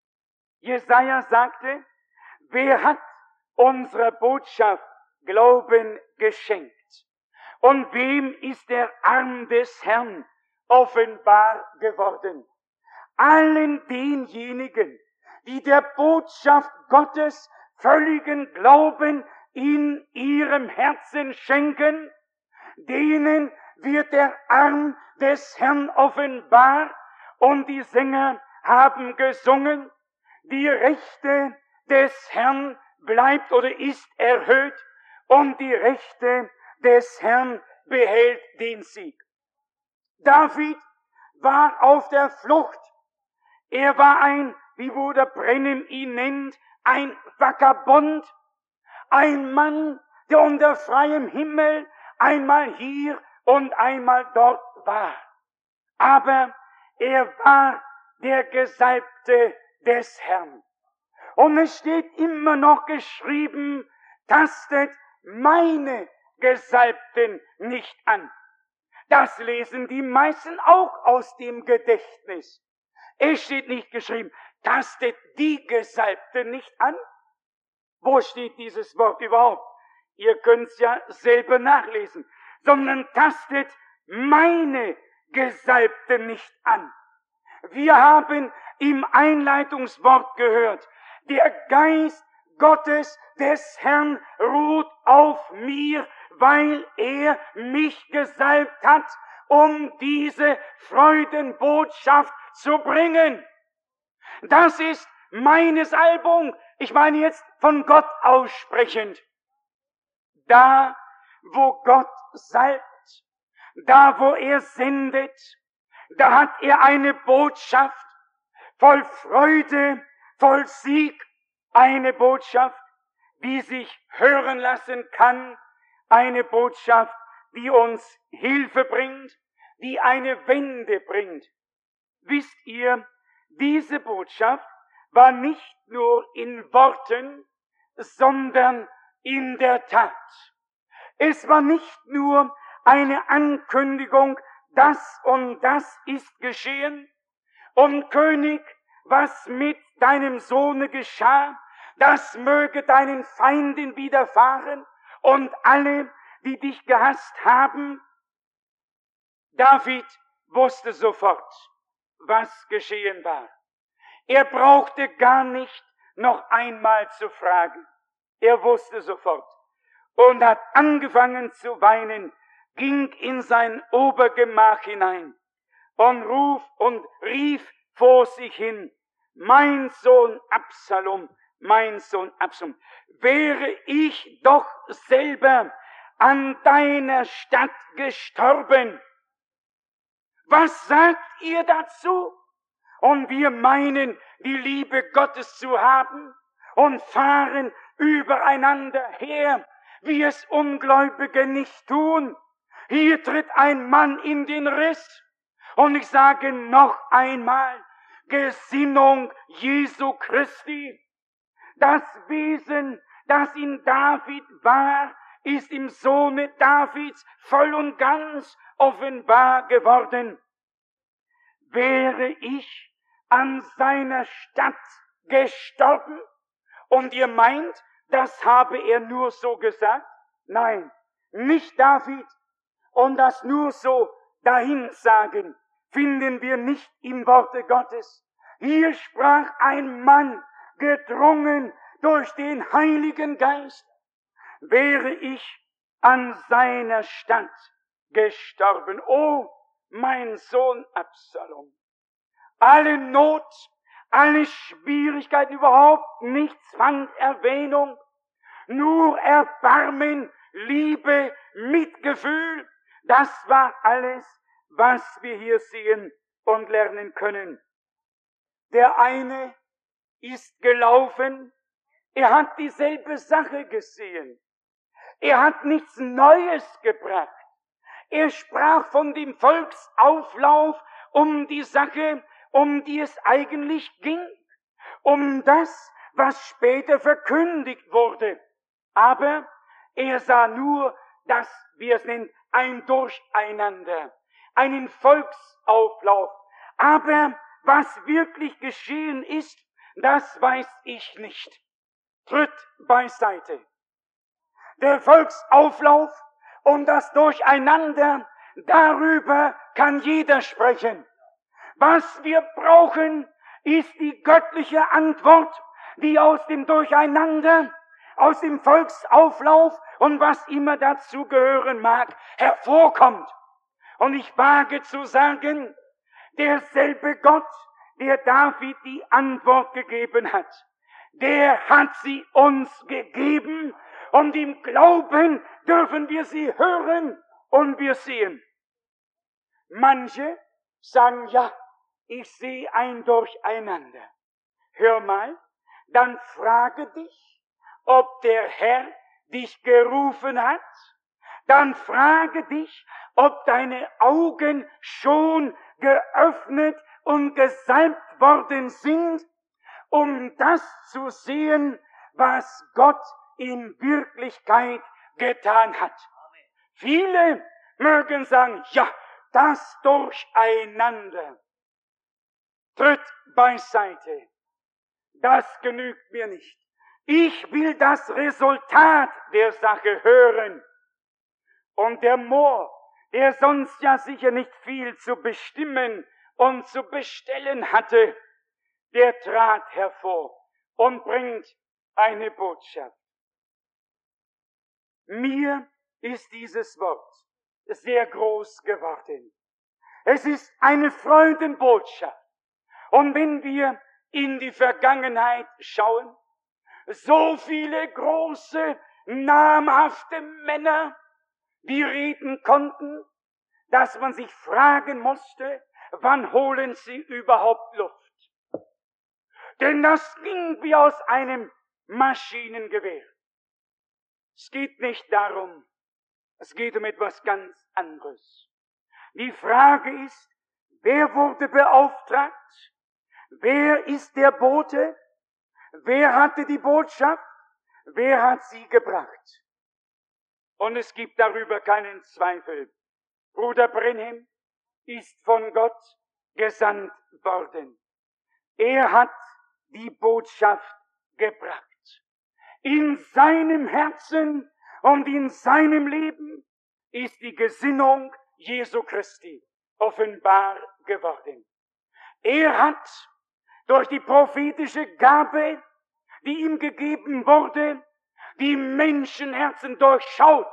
Jesaja sagte, wer hat unserer Botschaft Glauben geschenkt? Und wem ist der Arm des Herrn offenbar geworden? Allen denjenigen, die der Botschaft Gottes völligen Glauben in ihrem Herzen schenken, denen wird der Arm des Herrn offenbar, und die Sänger haben gesungen, die Rechte des Herrn bleibt oder ist erhöht, und die Rechte des Herrn behält den Sieg. David war auf der Flucht. Er war ein, wie Bruder Brennem ihn nennt, ein Vagabond, ein Mann, der unter freiem Himmel einmal hier und einmal dort war. Aber er war der Gesalbte des Herrn. Und es steht immer noch geschrieben, tastet meine Gesalbten nicht an. Das lesen die meisten auch aus dem Gedächtnis. Es steht nicht geschrieben, tastet die Gesalbten nicht an. Wo steht dieses Wort überhaupt? Ihr könnt's ja selber nachlesen. Sondern tastet meine Gesalbten nicht an. Wir haben im Einleitungswort gehört, der Geist Gottes des Herrn ruht auf mir, weil er mich gesalbt hat, um diese Freudenbotschaft zu bringen. Das ist meine Salbung. Ich meine jetzt von Gott aussprechend. Da, wo Gott salbt, da, wo er sendet, da hat er eine Botschaft voll Freude, voll Sieg, eine Botschaft, die sich hören lassen kann, eine Botschaft, die uns Hilfe bringt, die eine Wende bringt. Wisst ihr, diese Botschaft war nicht nur in Worten, sondern in der Tat. Es war nicht nur eine Ankündigung, das und das ist geschehen, und König, was mit deinem Sohne geschah, das möge deinen Feinden widerfahren und alle, die dich gehasst haben. David wusste sofort, was geschehen war. Er brauchte gar nicht noch einmal zu fragen. Er wusste sofort und hat angefangen zu weinen, ging in sein Obergemach hinein und rief vor sich hin: Mein Sohn Absalom, mein Sohn Absalom, wäre ich doch selber an deiner Statt gestorben. Was sagt ihr dazu? Und wir meinen, die Liebe Gottes zu haben und fahren übereinander her, wie es Ungläubige nicht tun. Hier tritt ein Mann in den Riss. Und ich sage noch einmal, Gesinnung Jesu Christi. Das Wesen, das in David war, ist im Sohne Davids voll und ganz offenbar geworden. Wäre ich an seiner Statt gestorben? Und ihr meint, das habe er nur so gesagt? Nein, nicht David. Und das nur so dahinsagen finden wir nicht im Worte Gottes. Hier sprach ein Mann, gedrungen durch den Heiligen Geist: Wäre ich an seiner Statt gestorben, o mein Sohn Absalom. Alle Not, alle Schwierigkeiten, überhaupt nichts fand Erwähnung. Nur Erbarmen, Liebe, Mitgefühl, das war alles, was wir hier sehen und lernen können. Der eine ist gelaufen, er hat dieselbe Sache gesehen. Er hat nichts Neues gebracht. Er sprach von dem Volksauflauf um die Sache, um die es eigentlich ging, um das, was später verkündigt wurde. Aber er sah nur das, wie es nennt, ein Durcheinander, einen Volksauflauf. Aber was wirklich geschehen ist, das weiß ich nicht. Tritt beiseite. Der Volksauflauf und das Durcheinander, darüber kann jeder sprechen. Was wir brauchen, ist die göttliche Antwort, die aus dem Durcheinander, aus dem Volksauflauf und was immer dazu gehören mag, hervorkommt. Und ich wage zu sagen, derselbe Gott, der David die Antwort gegeben hat, der hat sie uns gegeben, und im Glauben dürfen wir sie hören und wir sehen. Manche sagen, ja, ich sehe ein Durcheinander. Hör mal, dann frage dich, ob der Herr dich gerufen hat. Dann frage dich, ob deine Augen schon geöffnet und gesalbt worden sind, um das zu sehen, was Gott in Wirklichkeit getan hat. Viele mögen sagen, ja, das Durcheinander. Tritt beiseite. Das genügt mir nicht. Ich will das Resultat der Sache hören. Und der Mohr, der sonst ja sicher nicht viel zu bestimmen und zu bestellen hatte, der trat hervor und bringt eine Botschaft. Mir ist dieses Wort sehr groß geworden. Es ist eine Freudenbotschaft. Und wenn wir in die Vergangenheit schauen, so viele große, namhafte Männer, die reden konnten, dass man sich fragen musste, wann holen sie überhaupt Luft? Denn das ging wie aus einem Maschinengewehr. Es geht nicht darum, es geht um etwas ganz anderes. Die Frage ist, wer wurde beauftragt? Wer ist der Bote? Wer hatte die Botschaft? Wer hat sie gebracht? Und es gibt darüber keinen Zweifel. Bruder Brenhem ist von Gott gesandt worden. Er hat die Botschaft gebracht. In seinem Herzen und in seinem Leben ist die Gesinnung Jesu Christi offenbar geworden. Er hat durch die prophetische Gabe, die ihm gegeben wurde, die Menschenherzen durchschaut.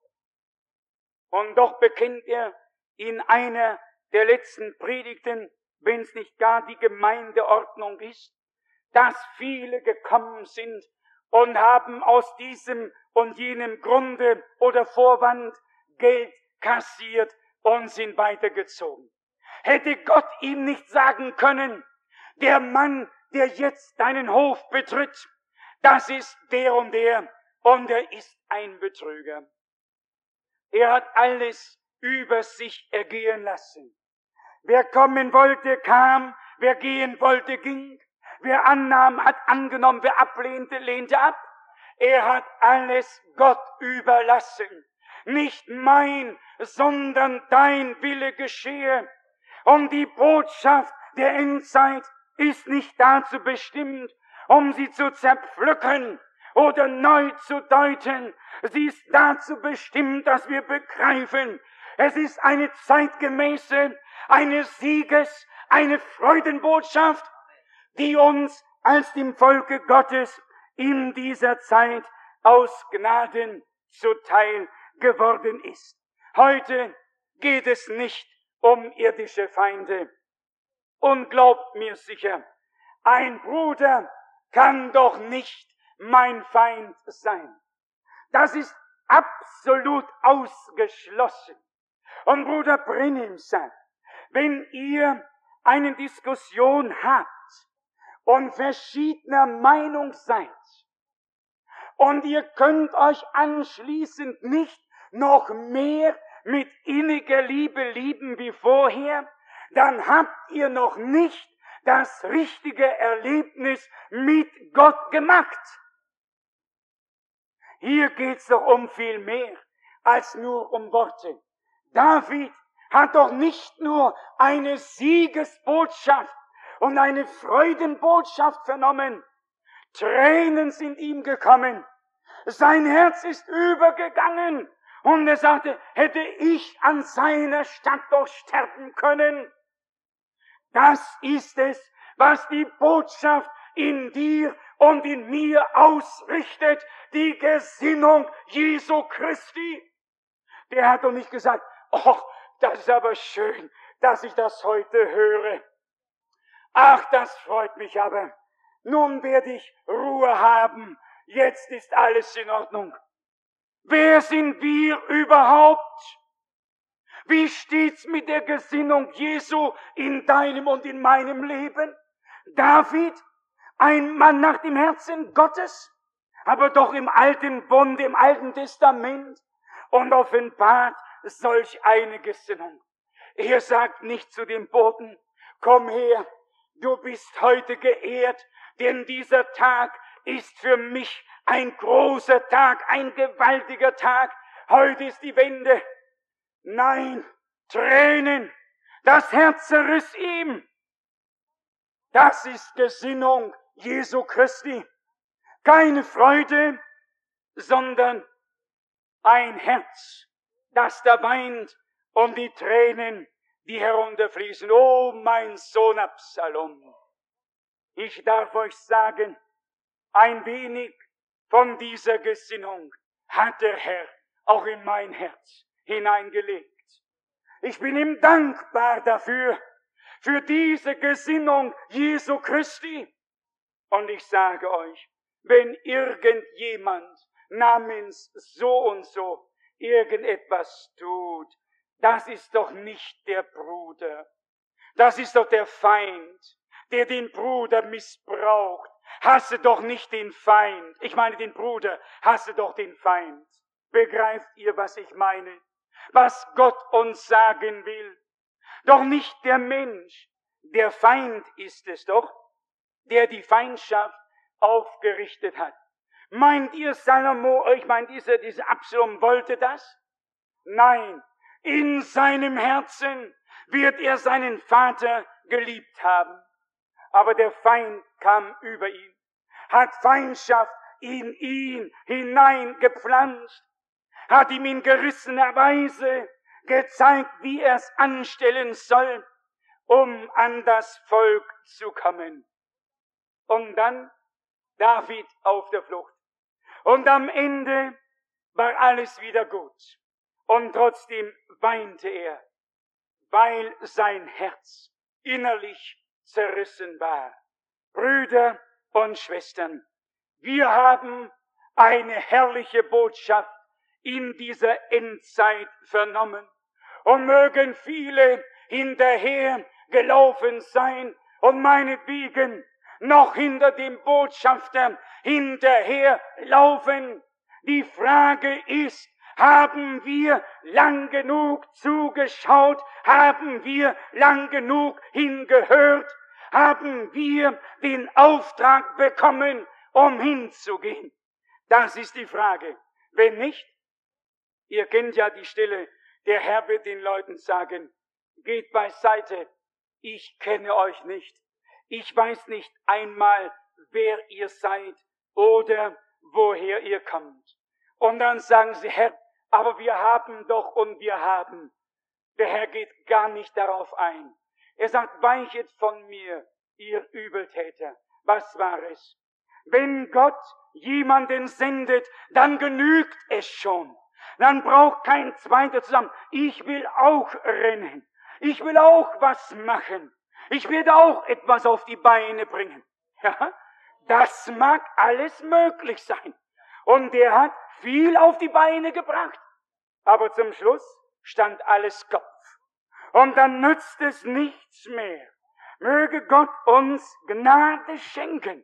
Und doch bekennt er in einer der letzten Predigten, wenn es nicht gar die Gemeindeordnung ist, dass viele gekommen sind und haben aus diesem und jenem Grunde oder Vorwand Geld kassiert und sind weitergezogen. Hätte Gott ihm nicht sagen können, der Mann, der jetzt deinen Hof betritt, das ist der und er ist ein Betrüger. Er hat alles über sich ergehen lassen. Wer kommen wollte, kam, wer gehen wollte, ging. Wer annahm, hat angenommen, wer ablehnte, lehnte ab. Er hat alles Gott überlassen. Nicht mein, sondern dein Wille geschehe. Und die Botschaft der Endzeit ist nicht dazu bestimmt, um sie zu zerpflücken oder neu zu deuten. Sie ist dazu bestimmt, dass wir begreifen, es ist eine zeitgemäße, eine eine Freudenbotschaft, die uns als dem Volke Gottes in dieser Zeit aus Gnaden zuteil geworden ist. Heute geht es nicht um irdische Feinde. Und glaubt mir sicher, ein Bruder kann doch nicht mein Feind sein. Das ist absolut ausgeschlossen. Und Bruder Brennim sagt, wenn ihr eine Diskussion habt und verschiedener Meinung seid und ihr könnt euch anschließend nicht noch mehr mit inniger Liebe lieben wie vorher, dann habt ihr noch nicht das richtige Erlebnis mit Gott gemacht. Hier geht's doch um viel mehr als nur um Worte. David hat doch nicht nur eine Siegesbotschaft und eine Freudenbotschaft vernommen. Tränen sind ihm gekommen. Sein Herz ist übergegangen. Und er sagte, hätte ich an seiner Stadt doch sterben können. Das ist es, was die Botschaft in dir und in mir ausrichtet, die Gesinnung Jesu Christi. Der hat doch nicht gesagt, oh, das ist aber schön, dass ich das heute höre. Ach, das freut mich aber. Nun werde ich Ruhe haben. Jetzt ist alles in Ordnung. Wer sind wir überhaupt? Wie steht's mit der Gesinnung Jesu in deinem und in meinem Leben? David, ein Mann nach dem Herzen Gottes, aber doch im alten Bund, im Alten Testament und offenbart solch eine Gesinnung. Er sagt nicht zu dem Boten, komm her, du bist heute geehrt, denn dieser Tag ist für mich ein großer Tag, ein gewaltiger Tag. Heute ist die Wende. Nein, Tränen, das Herz zerriss ihm. Das ist Gesinnung Jesu Christi. Keine Freude, sondern ein Herz, das da weint und die Tränen, die herunterfließen. Oh, mein Sohn Absalom, ich darf euch sagen, ein wenig von dieser Gesinnung hat der Herr auch in mein Herz hineingelegt. Ich bin ihm dankbar dafür, für diese Gesinnung Jesu Christi. Und ich sage euch, wenn irgendjemand namens so und so irgendetwas tut, das ist doch nicht der Bruder. Das ist doch der Feind, der den Bruder missbraucht. Hasse doch nicht den Feind. Ich meine den Bruder, hasse doch den Feind. Begreift ihr, was ich meine? Was Gott uns sagen will. Doch nicht der Mensch. Der Feind ist es doch, der die Feindschaft aufgerichtet hat. Meint ihr dieser Absalom wollte das? Nein, in seinem Herzen wird er seinen Vater geliebt haben. Aber der Feind kam über ihn, hat Feindschaft in ihn hineingepflanzt, hat ihm in gerissener Weise gezeigt, wie er es anstellen soll, um an das Volk zu kommen. Und dann David auf der Flucht. Und am Ende war alles wieder gut. Und trotzdem weinte er, weil sein Herz innerlich zerrissen war. Brüder und Schwestern, wir haben eine herrliche Botschaft in dieser Endzeit vernommen. Und mögen viele hinterher gelaufen sein und meinetwegen noch hinter dem Botschafter hinterher laufen. Die Frage ist, haben wir lang genug zugeschaut? Haben wir lang genug hingehört? Haben wir den Auftrag bekommen, um hinzugehen? Das ist die Frage. Wenn nicht, ihr kennt ja die Stelle, der Herr wird den Leuten sagen, geht beiseite, ich kenne euch nicht. Ich weiß nicht einmal, wer ihr seid oder woher ihr kommt. Und dann sagen sie, Herr, aber wir haben doch und wir haben. Der Herr geht gar nicht darauf ein. Er sagt, weichet von mir, ihr Übeltäter. Was war es? Wenn Gott jemanden sendet, dann genügt es schon. Dann braucht kein zweiter zusammen. Ich will auch rennen. Ich will auch was machen. Ich werde auch etwas auf die Beine bringen. Ja, das mag alles möglich sein. Und er hat viel auf die Beine gebracht. Aber zum Schluss stand alles Kopf. Und dann nützt es nichts mehr. Möge Gott uns Gnade schenken,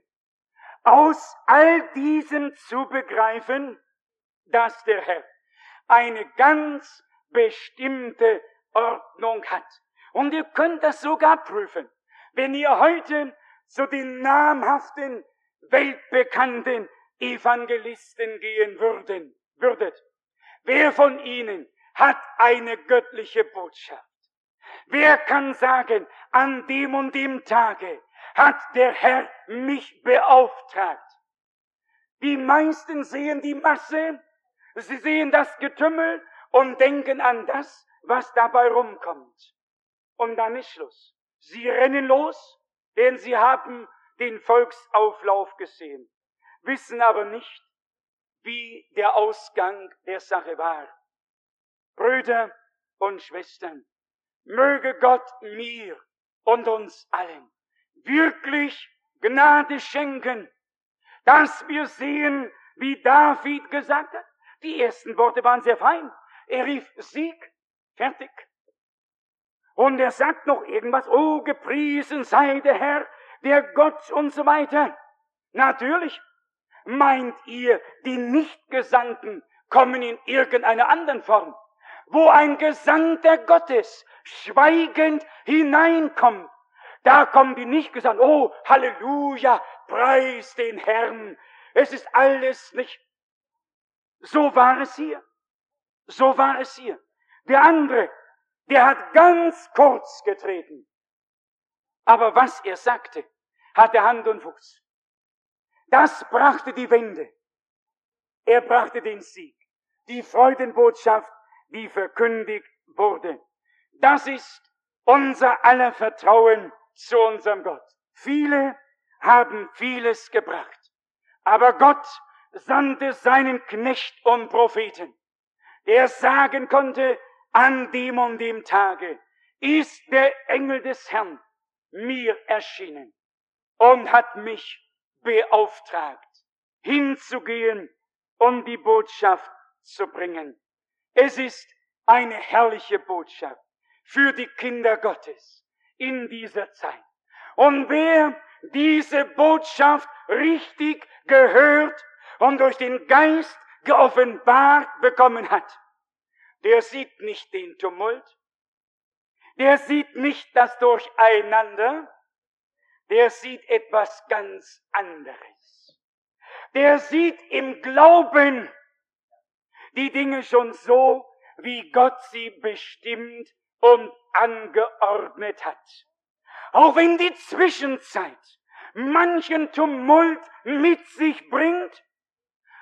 aus all diesem zu begreifen, dass der Herr eine ganz bestimmte Ordnung hat. Und ihr könnt das sogar prüfen. Wenn ihr heute zu den namhaften, weltbekannten Evangelisten gehen würdet, wer von ihnen hat eine göttliche Botschaft? Wer kann sagen, an dem und dem Tage hat der Herr mich beauftragt? Die meisten sehen die Masse, sie sehen das Getümmel und denken an das, was dabei rumkommt. Und dann ist Schluss. Sie rennen los, denn sie haben den Volksauflauf gesehen, wissen aber nicht, wie der Ausgang der Sache war. Brüder und Schwestern, möge Gott mir und uns allen wirklich Gnade schenken, dass wir sehen, wie David gesagt hat. Die ersten Worte waren sehr fein. Er rief Sieg, fertig. Und er sagt noch irgendwas, oh, gepriesen sei der Herr, der Gott und so weiter. Natürlich, meint ihr, die Nichtgesandten kommen in irgendeiner anderen Form, wo ein Gesandter Gottes schweigend hineinkommt. Da kommen die Nichtgesandten, oh, Halleluja, preis den Herrn, es ist alles nicht. So war es hier. So war es hier. Der andere, der hat ganz kurz getreten. Aber was er sagte, hatte Hand und Fuß. Das brachte die Wende. Er brachte den Sieg. Die Freudenbotschaft, die verkündigt wurde. Das ist unser aller Vertrauen zu unserem Gott. Viele haben vieles gebracht. Aber Gott sandte seinen Knecht und Propheten, der sagen konnte, an dem und dem Tage ist der Engel des Herrn mir erschienen und hat mich beauftragt, hinzugehen und die Botschaft zu bringen. Es ist eine herrliche Botschaft für die Kinder Gottes in dieser Zeit. Und wer diese Botschaft richtig gehört und durch den Geist geoffenbart bekommen hat, der sieht nicht den Tumult, der sieht nicht das Durcheinander, der sieht etwas ganz anderes. Der sieht im Glauben die Dinge schon so, wie Gott sie bestimmt und angeordnet hat. Auch wenn die Zwischenzeit manchen Tumult mit sich bringt,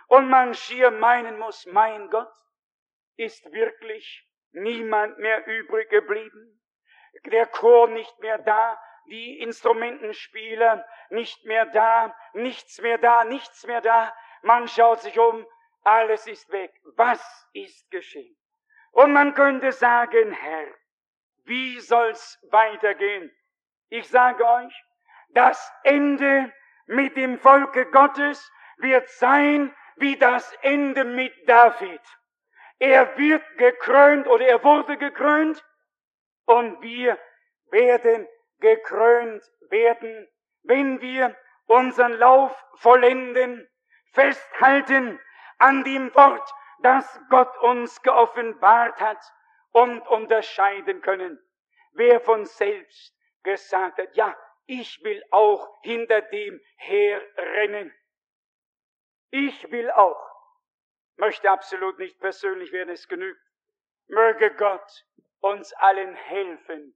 und man schier meinen muss, mein Gott, ist wirklich niemand mehr übrig geblieben? Der Chor nicht mehr da, die Instrumentenspieler nicht mehr da, nichts mehr da, nichts mehr da. Man schaut sich um, alles ist weg. Was ist geschehen? Und man könnte sagen, Herr, wie soll's weitergehen? Ich sage euch, das Ende mit dem Volke Gottes wird sein wie das Ende mit David. Er wird gekrönt oder er wurde gekrönt und wir werden gekrönt werden, wenn wir unseren Lauf vollenden, festhalten an dem Wort, das Gott uns geoffenbart hat und unterscheiden können. Wer von selbst gesagt hat, ja, ich will auch hinter dem herrennen. Ich will auch. Möchte absolut nicht persönlich werden, es genügt. Möge Gott uns allen helfen,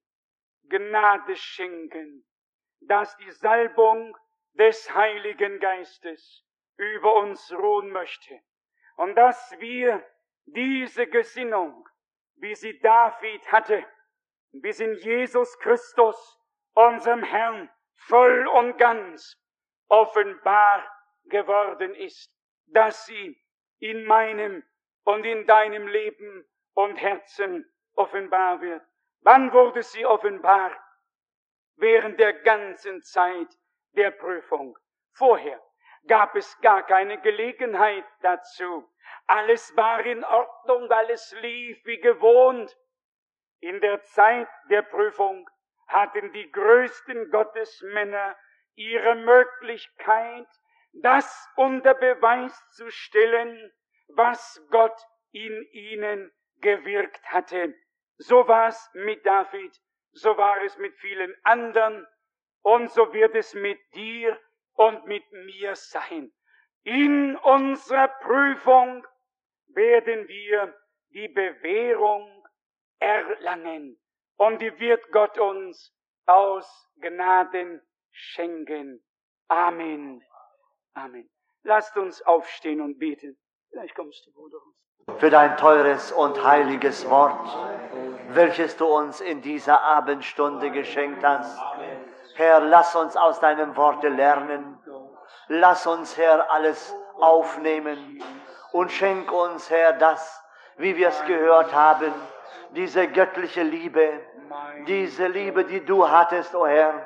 Gnade schenken, dass die Salbung des Heiligen Geistes über uns ruhen möchte und dass wir diese Gesinnung, wie sie David hatte, bis in Jesus Christus, unserem Herrn, voll und ganz offenbar geworden ist, dass sie in meinem und in deinem Leben und Herzen offenbar wird. Wann wurde sie offenbar? Während der ganzen Zeit der Prüfung. Vorher gab es gar keine Gelegenheit dazu. Alles war in Ordnung, alles lief wie gewohnt. In der Zeit der Prüfung hatten die größten Gottesmänner ihre Möglichkeit, das unter Beweis zu stellen, was Gott in ihnen gewirkt hatte. So war es mit David, so war es mit vielen anderen und so wird es mit dir und mit mir sein. In unserer Prüfung werden wir die Bewährung erlangen und die wird Gott uns aus Gnaden schenken. Amen. Amen. Lasst uns aufstehen und beten. Vielleicht kommst du, Bruder.
Für dein teures und heiliges Wort, welches du uns in dieser Abendstunde geschenkt hast. Herr, lass uns aus deinem Worte lernen. Lass uns, Herr, alles aufnehmen und schenk uns, Herr, das, wie wir es gehört haben, diese göttliche Liebe, diese Liebe, die du hattest, o Herr.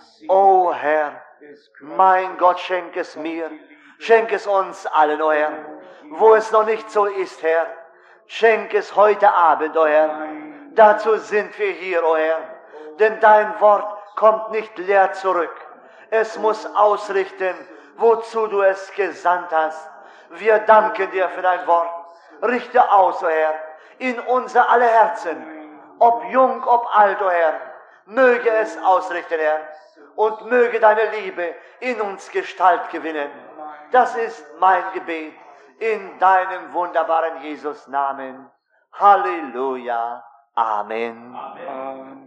O Herr, mein Gott, schenk es mir, schenk es uns allen, o Herr. Wo es noch nicht so ist, Herr, schenk es heute Abend, o Herr. Dazu sind wir hier, o Herr, denn dein Wort kommt nicht leer zurück. Es muss ausrichten, wozu du es gesandt hast. Wir danken dir für dein Wort. Richte aus, o Herr, in unser aller Herzen, ob jung, ob alt, o Herr, möge es ausrichten, Herr, und möge deine Liebe in uns Gestalt gewinnen. Das ist mein Gebet in deinem wunderbaren Jesus Namen. Halleluja. Amen.
Amen.